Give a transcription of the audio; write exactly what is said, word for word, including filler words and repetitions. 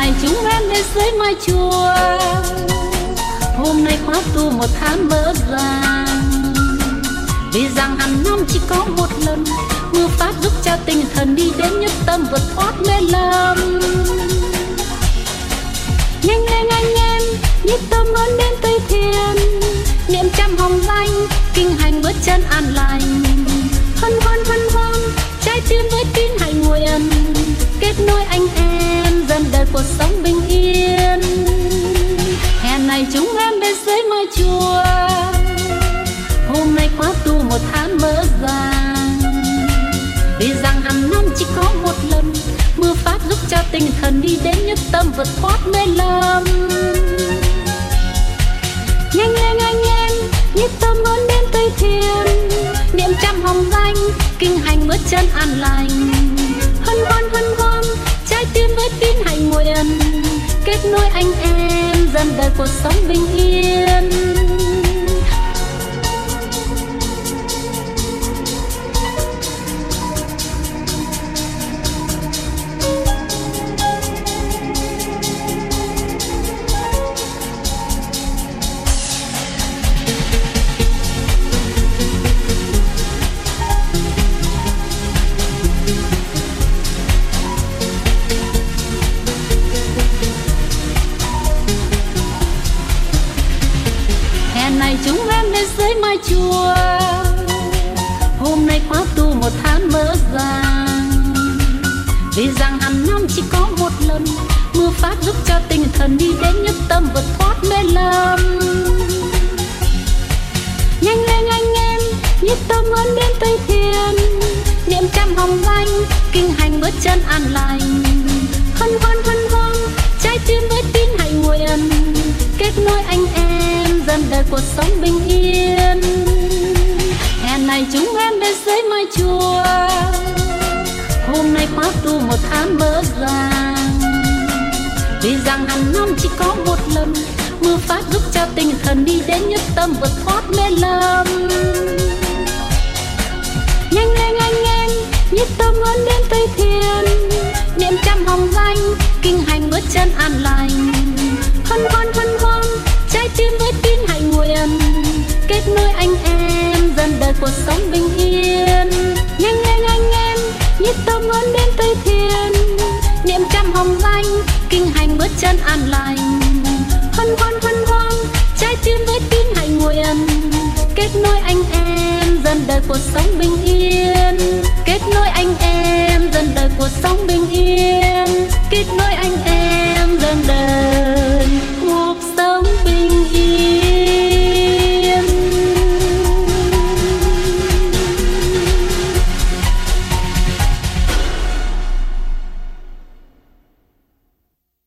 này chúng em đến dưới mái chùa, hôm nay khóa tu một tháng mở ràng. Vì rằng hàng năm chỉ có một lần, mưa pháp giúp cho tinh thần đi đến nhất tâm vượt thoát mê lầm. Nhanh lên anh em, nhất tâm hướng đến Tây Thiên, niệm trăm hồng danh, kinh hành bước chân an lành. Hân hoan hân hoan, trái tim với tin hạnh nguyện, kết nối anh em dần đời cuộc sống bình yên. Hè này chúng em đến dưới mái chùa, hôm nay khóa tu một tháng mở ràng. Vì rằng hàng năm chỉ có một lần, mưa pháp giúp cho tinh thần đi đến nhất tâm vượt thoát mê lầm. Nhanh lên anh em, nhất tâm hướng đến Tây Thiên, niệm trăm hồng danh, kinh hành bước chân an lành. Hân hoan hân hoan, trái tim với tin hạnh nguyện, kết nối anh em dần đời cuộc sống bình yên. Này chúng em đến dưới mái chùa, hôm nay khóa tu một tháng mở ràng. Vì rằng hàng năm chỉ có một lần, mưa pháp giúp cho tinh thần đi đến nhất tâm vượt thoát mê lầm. Nhanh lên anh em, nhất tâm hướng đến Tây Thiên, niệm trăm hồng danh, kinh hành bước chân an lành. Hân hoan hân hoan, trái tim với tin hạnh nguyện, kết nối anh em dần đời cuộc sống bình yên. Hè này chúng em đến dưới mái chùa, hôm nay khóa tu một tháng mở ràng. Vì rằng hàng năm chỉ có một lần, mưa pháp giúp cho tinh thần đi đến nhất tâm vượt thoát mê lầm. Nhanh lên anh em, nhất tâm hướng đến Tây Thiên, niệm trăm hồng danh, kinh hành bước chân an lành. Hân hoan hân hoan, trái tim với tin hạnh nguyện, kết nối anh em dần đời cuộc sống bình yên. Nhanh lên anh em, nhất tâm hướng đến Tây Thiên, niệm trăm hồng danh, kinh hành bước chân an lành. Hân hoan hân hoan, trái tim với tin hạnh nguyện, kết nối anh em dần đời cuộc sống bình yên. Kết nối anh em dần đời cuộc sống bình yên, kết nối anh em dần đời